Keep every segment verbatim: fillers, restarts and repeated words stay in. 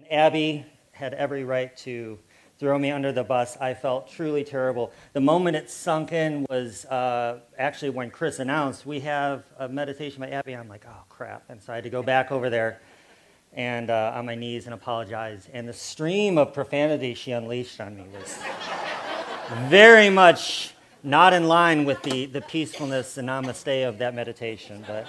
Abby had every right to throw me under the bus. I felt truly terrible. The moment it sunk in was uh, actually when Chris announced, we have a meditation by Abby. I'm like, oh, crap. And so I had to go back over there and uh, on my knees and apologize. And the stream of profanity she unleashed on me was very much not in line with the, the peacefulness and namaste of that meditation. But,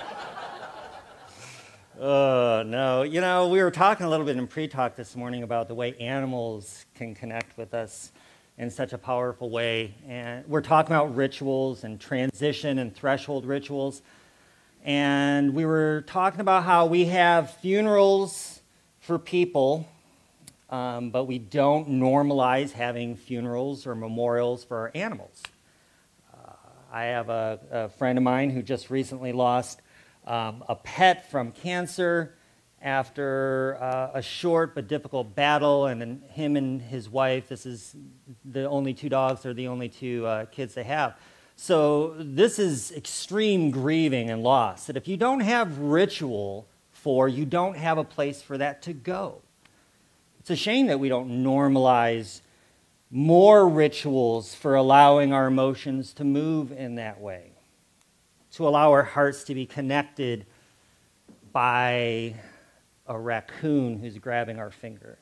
oh, no. You know, we were talking a little bit in pre-talk this morning about the way animals can connect with us in such a powerful way. And we're talking about rituals and transition and threshold rituals. And we were talking about how we have funerals for people, um, but we don't normalize having funerals or memorials for our animals. Uh, I have a, a friend of mine who just recently lost um, a pet from cancer after uh, a short but difficult battle, and then him and his wife, this is the only two dogs, they're the only two uh, kids they have. So this is extreme grieving and loss that if you don't have ritual for, you don't have a place for that to go. It's a shame that we don't normalize more rituals for allowing our emotions to move in that way, to allow our hearts to be connected by a raccoon who's grabbing our finger.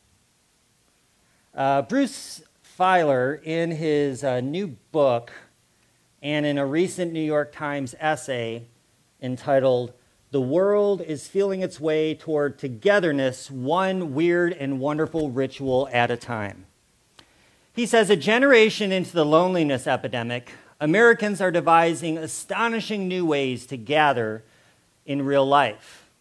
Uh, Bruce Feiler, in his uh, new book, and in a recent New York Times essay entitled, "The World is Feeling Its Way Toward Togetherness, One Weird and Wonderful Ritual at a Time." He says, a generation into the loneliness epidemic, Americans are devising astonishing new ways to gather in real life.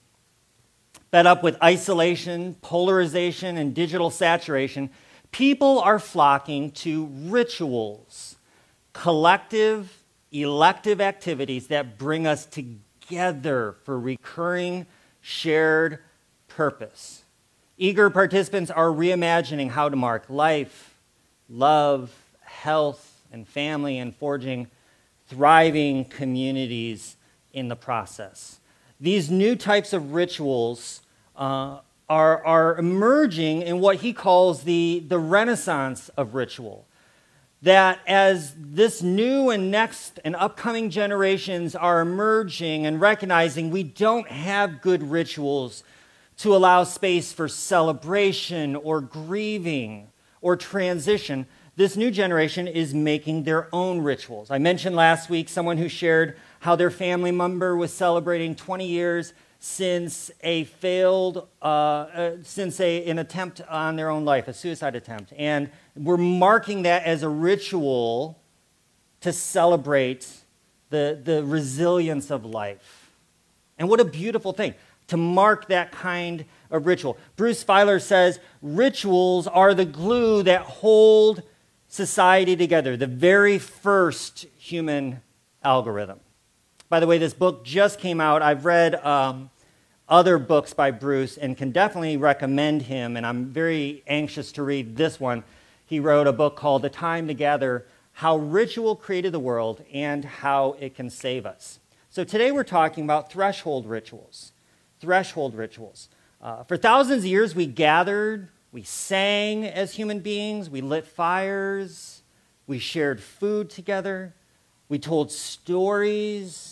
Fed up with isolation, polarization, and digital saturation, people are flocking to rituals, collective, elective activities that bring us together for recurring, shared purpose. Eager participants are reimagining how to mark life, love, health, and family, and forging thriving communities in the process. These new types of rituals uh, are, are emerging in what he calls the, the renaissance of ritual. That as this new and next and upcoming generations are emerging and recognizing we don't have good rituals to allow space for celebration or grieving or transition, this new generation is making their own rituals. I mentioned last week someone who shared how their family member was celebrating twenty years since a failed, uh, uh, since a, an attempt on their own life, a suicide attempt. And we're marking that as a ritual to celebrate the, the resilience of life. And what a beautiful thing to mark that kind of ritual. Bruce Feiler says, rituals are the glue that hold society together, the very first human algorithm. By the way, this book just came out. I've read um, other books by Bruce and can definitely recommend him, and I'm very anxious to read this one. He wrote a book called The Time Together, How Ritual Created the World and How It Can Save Us. So today we're talking about threshold rituals. Threshold rituals. Uh, for thousands of years, we gathered, we sang as human beings, we lit fires, we shared food together, we told stories,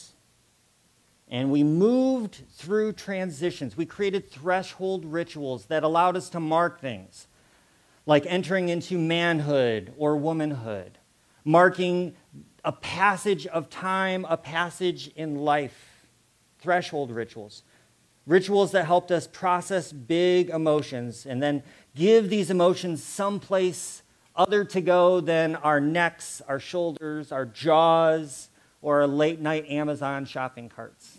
and we moved through transitions. We created threshold rituals that allowed us to mark things, like entering into manhood or womanhood, marking a passage of time, a passage in life. Threshold rituals. Rituals that helped us process big emotions and then give these emotions someplace other to go than our necks, our shoulders, our jaws, or our late-night Amazon shopping carts.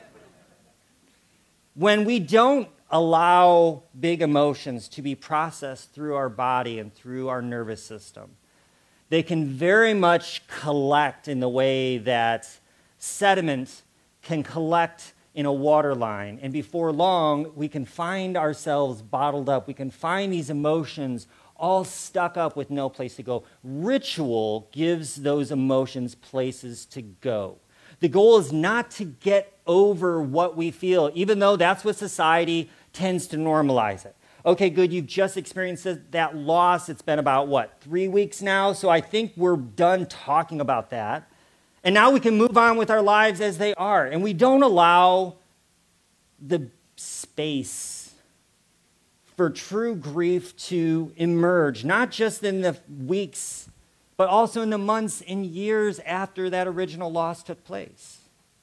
When we don't allow big emotions to be processed through our body and through our nervous system, they can very much collect in the way that sediment can collect in a water line. And before long, we can find ourselves bottled up. We can find these emotions all stuck up with no place to go. Ritual gives those emotions places to go. The goal is not to get over what we feel, even though that's what society tends to normalize it. Okay, good, you've just experienced that loss. It's been about, what, three weeks now? So I think we're done talking about that. And now we can move on with our lives as they are. And we don't allow the space for true grief to emerge, not just in the weeks, but also in the months and years after that original loss took place.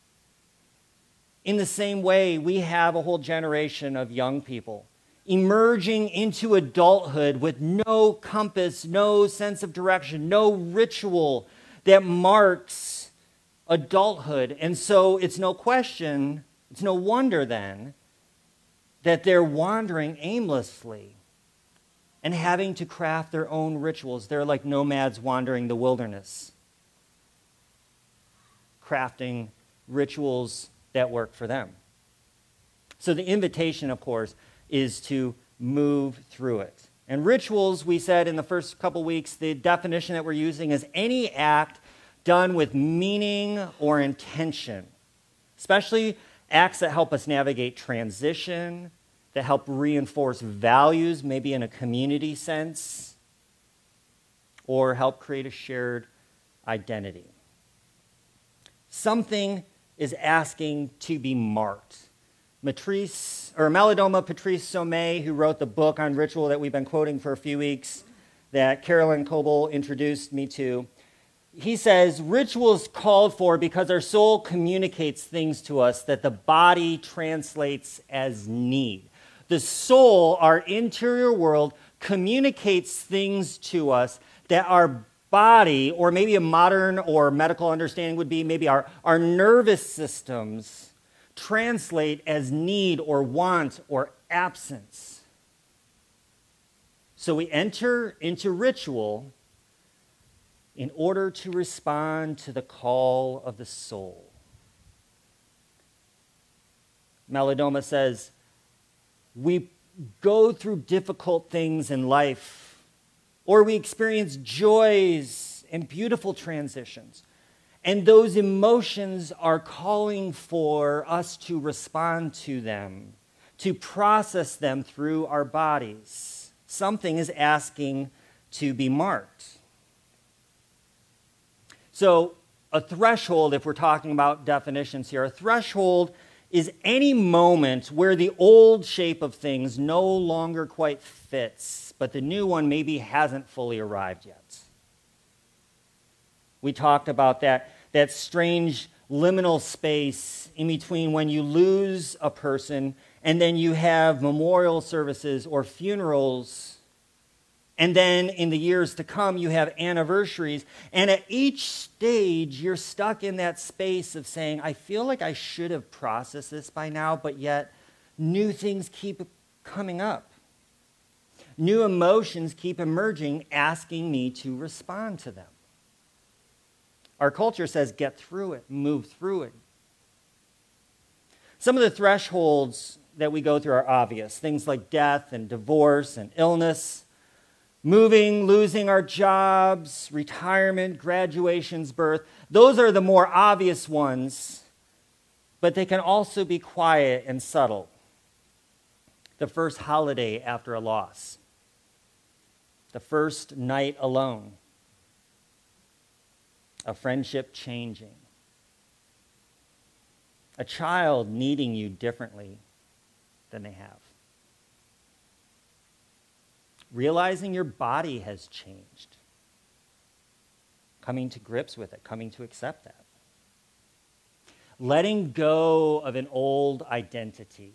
In the same way, we have a whole generation of young people emerging into adulthood with no compass, no sense of direction, no ritual that marks adulthood. And so it's no question, it's no wonder then that they're wandering aimlessly and having to craft their own rituals. They're like nomads wandering the wilderness, crafting rituals that work for them. So the invitation, of course, is to move through it. And rituals, we said in the first couple weeks, the definition that we're using is any act done with meaning or intention, especially acts that help us navigate transition, that help reinforce values, maybe in a community sense, or help create a shared identity. Something is asking to be marked. Matrice, or Malidoma Patrice Sommet, who wrote the book on ritual that we've been quoting for a few weeks, that Carolyn Coble introduced me to, he says, ritual is called for because our soul communicates things to us that the body translates as need. The soul, our interior world, communicates things to us that our body, or maybe a modern or medical understanding would be maybe our, our nervous systems translate as need or want or absence. So we enter into ritual in order to respond to the call of the soul. Malidoma says, we go through difficult things in life, or we experience joys and beautiful transitions. And those emotions are calling for us to respond to them, to process them through our bodies. Something is asking to be marked. So a threshold, if we're talking about definitions here, a threshold is any moment where the old shape of things no longer quite fits, but the new one maybe hasn't fully arrived yet. We talked about that, that strange liminal space in between when you lose a person and then you have memorial services or funerals, and then in the years to come you have anniversaries, and at each stage you're stuck in that space of saying, I feel like I should have processed this by now, but yet new things keep coming up. New emotions keep emerging, asking me to respond to them. Our culture says, get through it, move through it. Some of the thresholds that we go through are obvious. Things like death and divorce and illness, moving, losing our jobs, retirement, graduations, birth. Those are the more obvious ones, but they can also be quiet and subtle. The first holiday after a loss. The first night alone. A friendship changing. A child needing you differently than they have. Realizing your body has changed. Coming to grips with it, coming to accept that. Letting go of an old identity.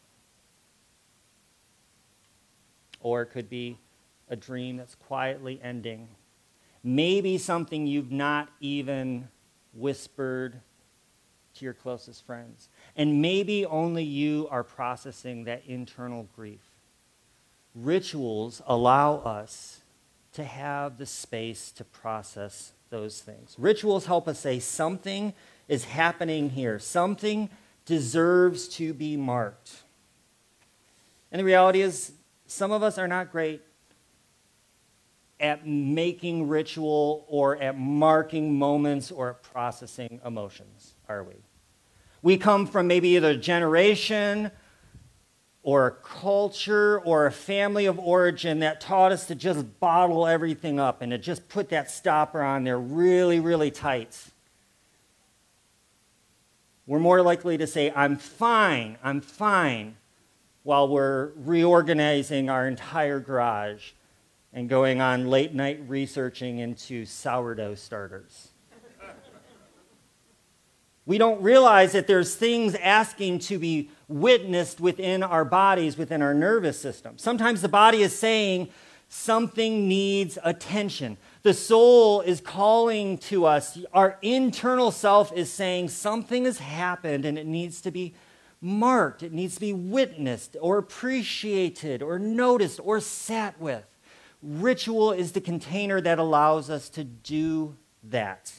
Or it could be a dream that's quietly ending. Maybe something you've not even whispered to your closest friends. And maybe only you are processing that internal grief. Rituals allow us to have the space to process those things. Rituals help us say something is happening here. Something deserves to be marked. And the reality is, some of us are not great at making ritual or at marking moments or at processing emotions, are we? We come from maybe either a generation or a culture or a family of origin that taught us to just bottle everything up and to just put that stopper on there really, really tight, we're more likely to say, I'm fine, I'm fine, while we're reorganizing our entire garage and going on late night researching into sourdough starters. We don't realize that there's things asking to be witnessed within our bodies, within our nervous system. Sometimes the body is saying something needs attention. The soul is calling to us. Our internal self is saying something has happened and it needs to be marked. It needs to be witnessed or appreciated or noticed or sat with. Ritual is the container that allows us to do that.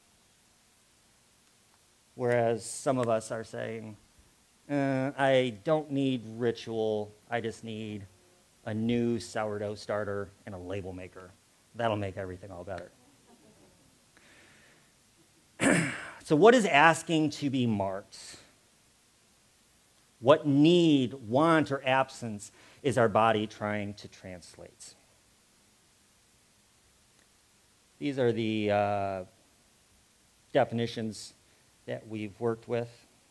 Whereas some of us are saying, uh, I don't need ritual, I just need a new sourdough starter and a label maker. That'll make everything all better. So what is asking to be marked? What need, want, or absence is our body trying to translate? These are the uh, definitions that we've worked with.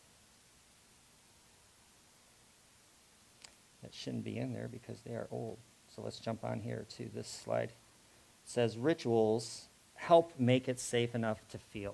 That shouldn't be in there because they are old. So let's jump on here to this slide. It says rituals help make it safe enough to feel.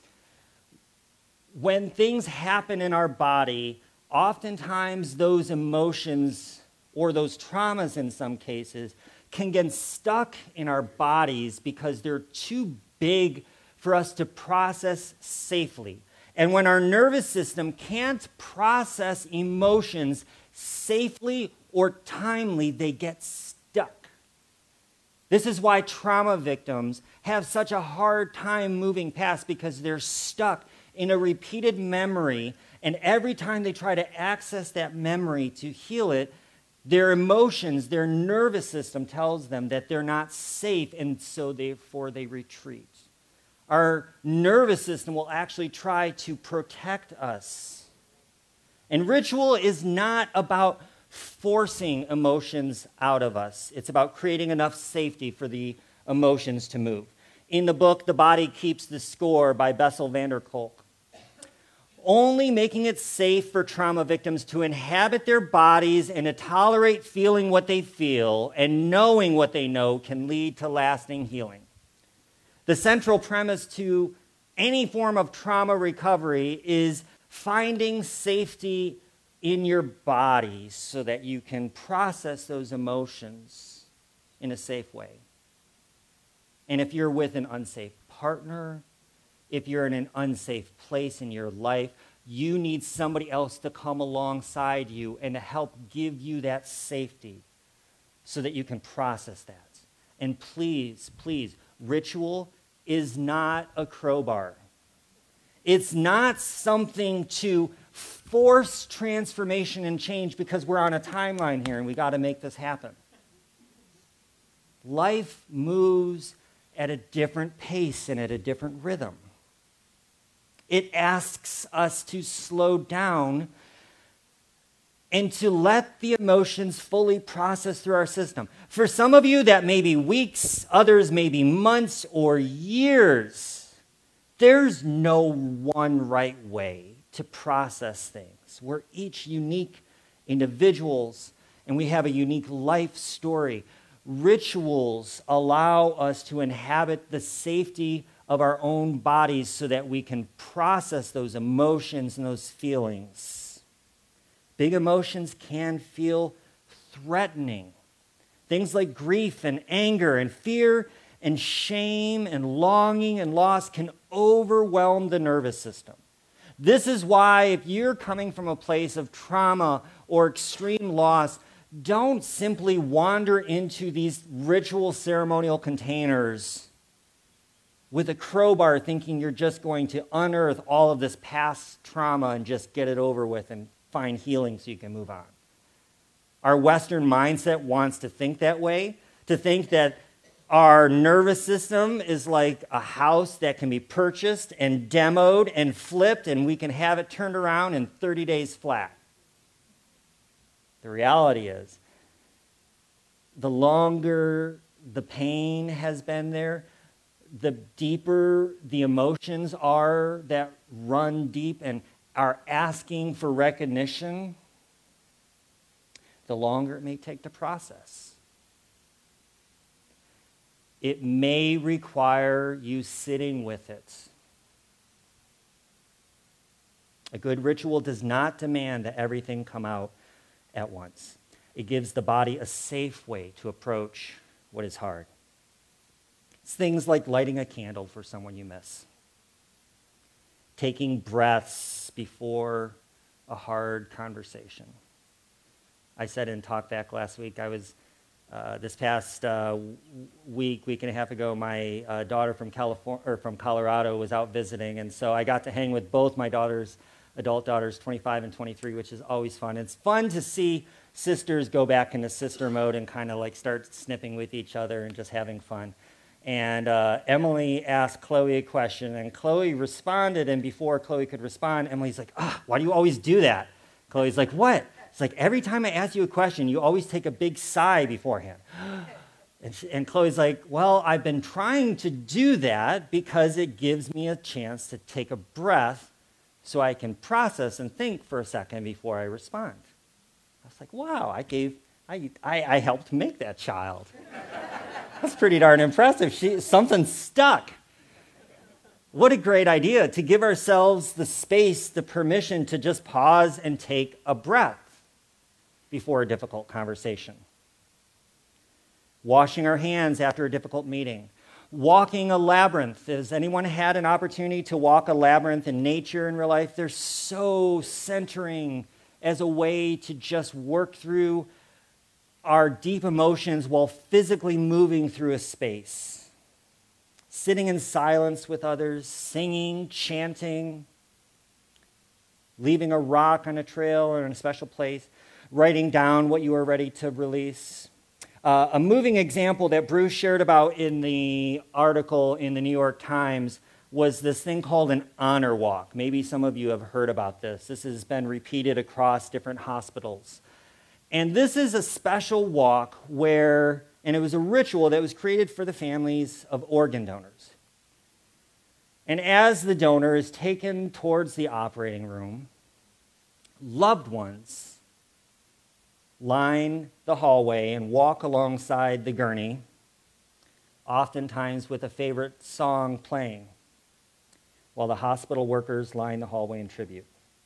When things happen in our body, oftentimes those emotions or those traumas in some cases can get stuck in our bodies because they're too big for us to process safely. And when our nervous system can't process emotions safely or timely, they get stuck. This is why trauma victims have such a hard time moving past, because they're stuck in a repeated memory, and every time they try to access that memory to heal it, their emotions, their nervous system tells them that they're not safe, and so therefore they retreat. Our nervous system will actually try to protect us. And ritual is not about forcing emotions out of us. It's about creating enough safety for the emotions to move. In the book, The Body Keeps the Score by Bessel van der Kolk, only making it safe for trauma victims to inhabit their bodies and to tolerate feeling what they feel and knowing what they know can lead to lasting healing. The central premise to any form of trauma recovery is finding safety in your body so that you can process those emotions in a safe way. And if you're with an unsafe partner, if you're in an unsafe place in your life, you need somebody else to come alongside you and to help give you that safety so that you can process that. And please, please, ritual is not a crowbar. It's not something to force transformation and change because we're on a timeline here and we got to make this happen. Life moves at a different pace and at a different rhythm. It asks us to slow down and to let the emotions fully process through our system. For some of you, that may be weeks, others may be months or years. There's no one right way to process things. We're each unique individuals, and we have a unique life story. Rituals allow us to inhabit the safety of our own bodies so that we can process those emotions and those feelings. Big emotions can feel threatening. Things like grief and anger and fear and shame and longing and loss can overwhelm the nervous system. This is why if you're coming from a place of trauma or extreme loss, don't simply wander into these ritual ceremonial containers with a crowbar thinking you're just going to unearth all of this past trauma and just get it over with and find healing so you can move on. Our Western mindset wants to think that way, to think that our nervous system is like a house that can be purchased and demoed and flipped and we can have it turned around in thirty days flat. The reality is, the longer the pain has been there, the deeper the emotions are that run deep and are asking for recognition, the longer it may take to process. It may require you sitting with it. A good ritual does not demand that everything come out at once. It gives the body a safe way to approach what is hard. It's things like lighting a candle for someone you miss, taking breaths before a hard conversation. I said in Talkback last week, I was, uh, this past uh, week, week and a half ago, my uh, daughter from California, or from Colorado was out visiting, and so I got to hang with both my daughters, adult daughters, twenty-five and twenty-three, which is always fun. It's fun to see sisters go back into sister mode and kind of like start snipping with each other and just having fun. And uh, Emily asked Chloe a question, and Chloe responded, and before Chloe could respond, Emily's like, ah, why do you always do that? Chloe's like, what? It's like, every time I ask you a question, you always take a big sigh beforehand. And, she, and Chloe's like, well, I've been trying to do that because it gives me a chance to take a breath so I can process and think for a second before I respond. I was like, wow, I gave, I, I, I helped make that child. That's pretty darn impressive. She, something stuck. What a great idea to give ourselves the space, the permission to just pause and take a breath before a difficult conversation. Washing our hands after a difficult meeting. Walking a labyrinth. Has anyone had an opportunity to walk a labyrinth in nature in real life? They're so centering as a way to just work through our deep emotions while physically moving through a space. Sitting in silence with others, singing, chanting, leaving a rock on a trail or in a special place, writing down what you are ready to release. Uh, a moving example that Bruce shared about in the article in the New York Times was this thing called an honor walk. Maybe some of you have heard about this. This has been repeated across different hospitals. And this is a special walk where, and it was a ritual that was created for the families of organ donors. And as the donor is taken towards the operating room, loved ones line the hallway and walk alongside the gurney, oftentimes with a favorite song playing, while the hospital workers line the hallway in tribute.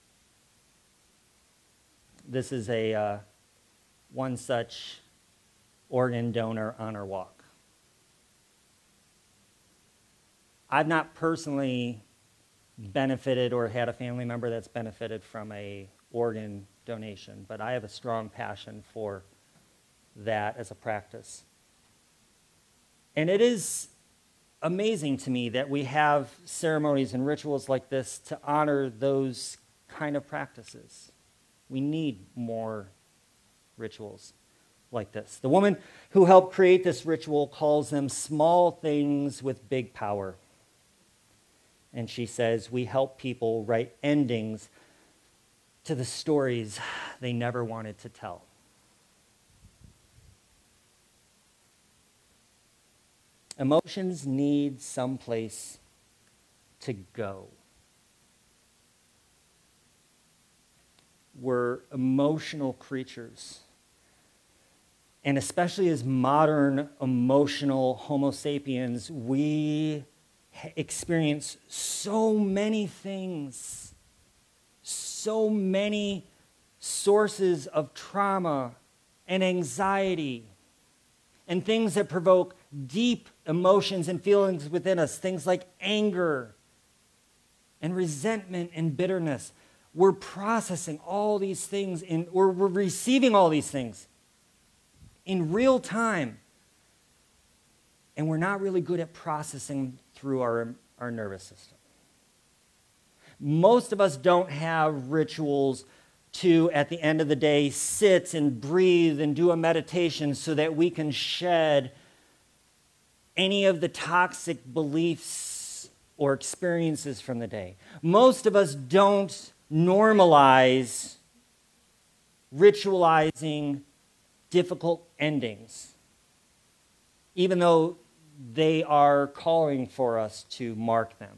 This is a uh, one such organ donor honor walk. I've not personally benefited or had a family member that's benefited from a organ donation, but I have a strong passion for that as a practice. And it is amazing to me that we have ceremonies and rituals like this to honor those kind of practices. We need more rituals like this. The woman who helped create this ritual calls them small things with big power. And she says, we help people write endings to the stories they never wanted to tell. Emotions need some place to go. We're emotional creatures. And especially as modern emotional Homo sapiens, we experience so many things, so many sources of trauma and anxiety and things that provoke deep emotions and feelings within us, things like anger and resentment and bitterness. We're processing all these things, in, or we're receiving all these things in real time, and we're not really good at processing through our, our nervous system. Most of us don't have rituals to, at the end of the day, sit and breathe and do a meditation so that we can shed any of the toxic beliefs or experiences from the day. Most of us don't normalize ritualizing difficult endings, even though they are calling for us to mark them.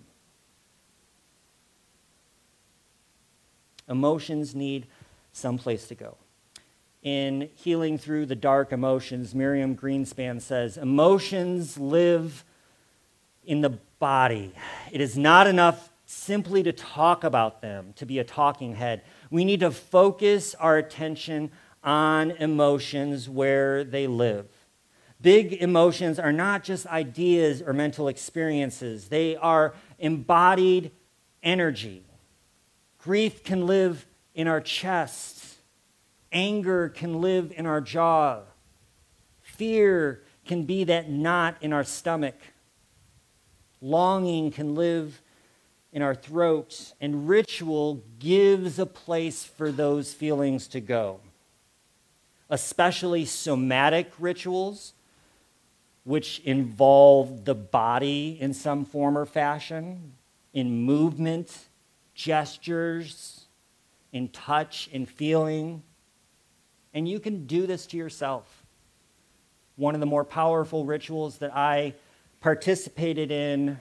Emotions need some place to go. In Healing Through the Dark Emotions, Miriam Greenspan says, emotions live in the body. It is not enough simply to talk about them, to be a talking head. We need to focus our attention on emotions where they live. Big emotions are not just ideas or mental experiences. They are embodied energy. Grief can live in our chest. Anger can live in our jaw. Fear can be that knot in our stomach. Longing can live in our throat. And ritual gives a place for those feelings to go. Especially somatic rituals, which involve the body in some form or fashion, in movement, gestures, in touch, in feeling. And you can do this to yourself. One of the more powerful rituals that I participated in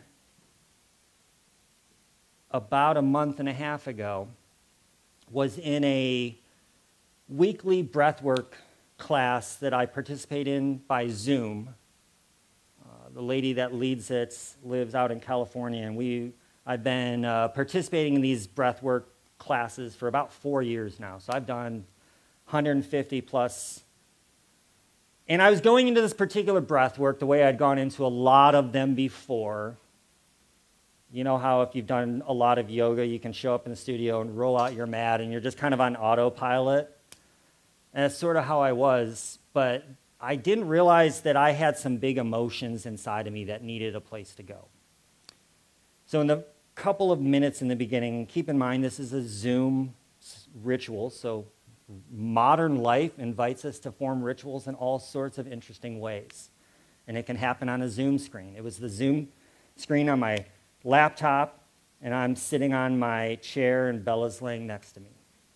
about a month and a half ago was in a weekly breathwork class that I participate in by Zoom. Uh, the lady that leads it lives out in California, and we I've been uh, participating in these breathwork classes for about four years now. So I've done one hundred fifty plus. And I was going into this particular breath work the way I'd gone into a lot of them before. You know how if you've done a lot of yoga, you can show up in the studio and roll out your mat and you're just kind of on autopilot. And that's sort of how I was, but I didn't realize that I had some big emotions inside of me that needed a place to go. So in the couple of minutes in the beginning, keep in mind this is a Zoom ritual, so modern life invites us to form rituals in all sorts of interesting ways. And it can happen on a Zoom screen. It was the Zoom screen on my laptop, and I'm sitting on my chair, and Bella's laying next to me.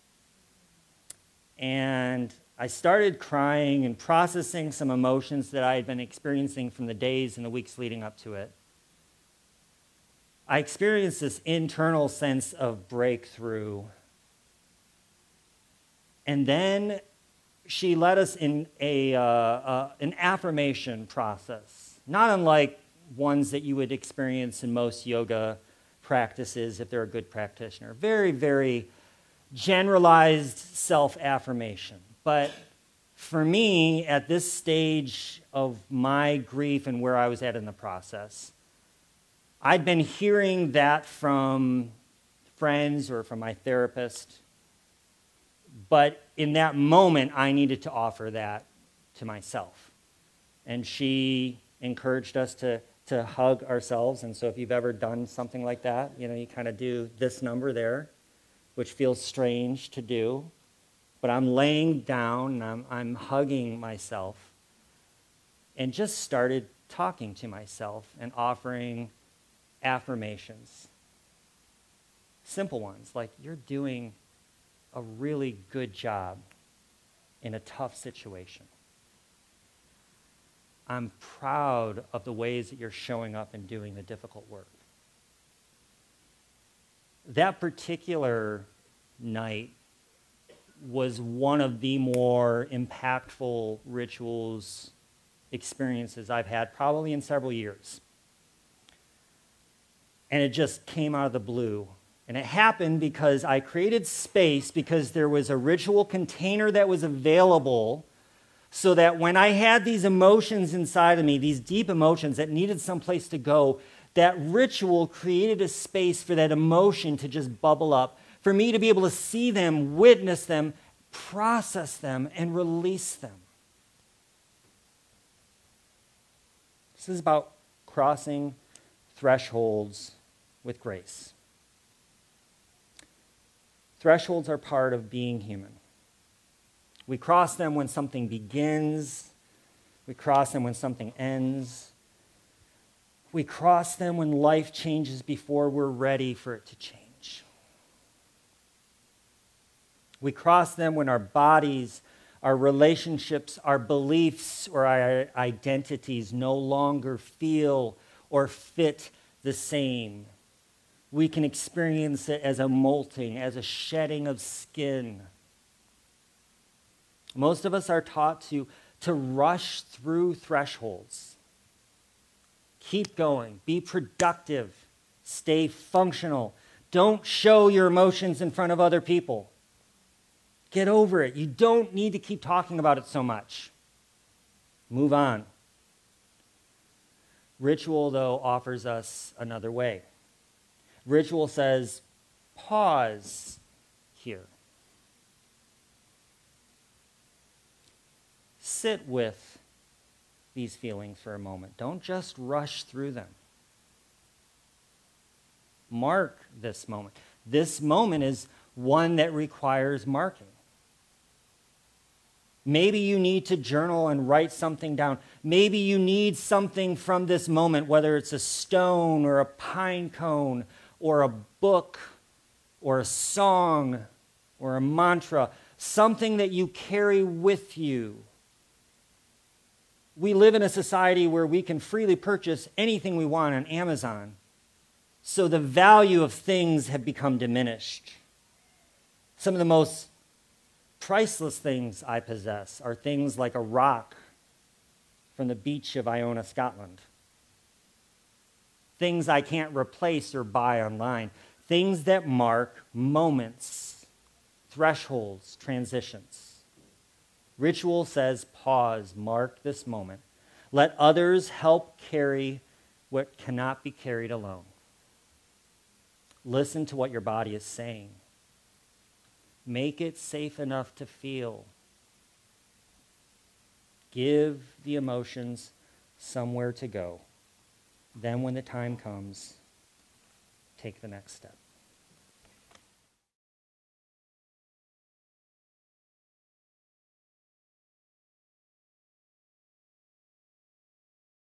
And I started crying and processing some emotions that I had been experiencing from the days and the weeks leading up to it. I experienced this internal sense of breakthrough. And then she led us in a, uh, uh, an affirmation process, not unlike ones that you would experience in most yoga practices if they're a good practitioner. Very, very generalized self-affirmation. But for me, at this stage of my grief and where I was at in the process, I'd been hearing that from friends or from my therapist. But in that moment, I needed to offer that to myself. And she encouraged us to, to hug ourselves. And so if you've ever done something like that, you know, you kind of do this number there, which feels strange to do. But I'm laying down and I'm, I'm hugging myself and just started talking to myself and offering affirmations. Simple ones like, you're doing a really good job in a tough situation. I'm proud of the ways that you're showing up and doing the difficult work. That particular night was one of the more impactful rituals, experiences I've had probably in several years. And it just came out of the blue. And it happened because I created space because there was a ritual container that was available so that when I had these emotions inside of me, these deep emotions that needed someplace to go, that ritual created a space for that emotion to just bubble up, for me to be able to see them, witness them, process them, and release them. This is about crossing thresholds with grace. Thresholds are part of being human. We cross them when something begins. We cross them when something ends. We cross them when life changes before we're ready for it to change. We cross them when our bodies, our relationships, our beliefs, or our identities no longer feel or fit the same. We can experience it as a molting, as a shedding of skin. Most of us are taught to, to rush through thresholds. Keep going. Be productive. Stay functional. Don't show your emotions in front of other people. Get over it. You don't need to keep talking about it so much. Move on. Ritual, though, offers us another way. Ritual says, pause here. Sit with these feelings for a moment. Don't just rush through them. Mark this moment. This moment is one that requires marking. Maybe you need to journal and write something down. Maybe you need something from this moment, whether it's a stone or a pine cone or a book or a song or a mantra, something that you carry with you. We live in a society where we can freely purchase anything we want on Amazon, so the value of things have become diminished. Some of the most priceless things I possess are things like a rock from the beach of Iona, Scotland. Things I can't replace or buy online. Things that mark moments, thresholds, transitions. Ritual says, pause, mark this moment. Let others help carry what cannot be carried alone. Listen to what your body is saying. Make it safe enough to feel. Give the emotions somewhere to go. Then when the time comes, take the next step.